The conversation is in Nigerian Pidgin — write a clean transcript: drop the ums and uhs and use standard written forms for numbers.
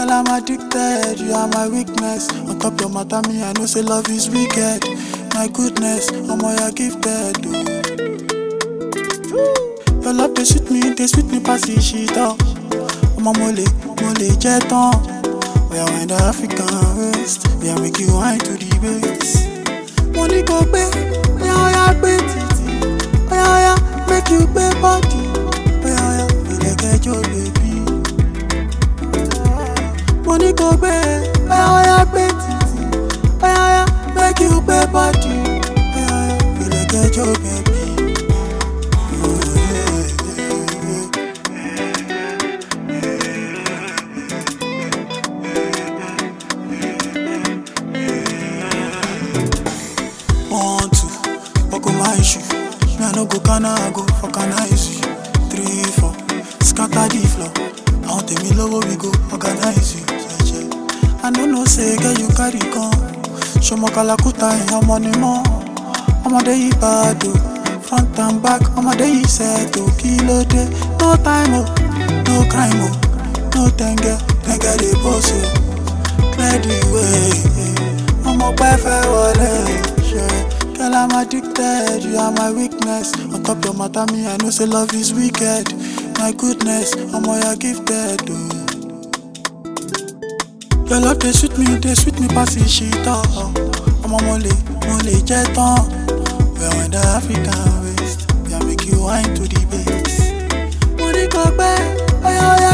Girl, I'm addicted, you are my weakness. On top your matter, me, I know say love is wicked. My goodness, I'm all you're gifted. Your love, they sweet me pass the shit up. I'm a mole, jet on. We are in the African West. We are make you wine to the base. Money go pay, yeah, pay titi. Yeah, make you pay body. Yeah, we like get your baby. Money go pay, yeah, pay titi. Yeah, make you pay body. Yeah, we like get your baby. My issue. Me I no go Ghana, I go for Canada. 3, 4, scatter the floor. I want me low, we go organize you. I don't know say girl you carry gun. Show my Kalakuta in your money more. I'm a day bad, front and back. I'm a day set to kilo day. No time, no crime, no tenge the boss. Clear the way. I'm a perfect wallet. Girl, I'm addicted, you are my weakness. On top your matter, me, I know say love is wicked. My goodness, I'm all you're gifted. Your love, they sweet me pass the shit up. I'm a mole, jet on. We are in the African West. We are make you wine to the base. Money go back,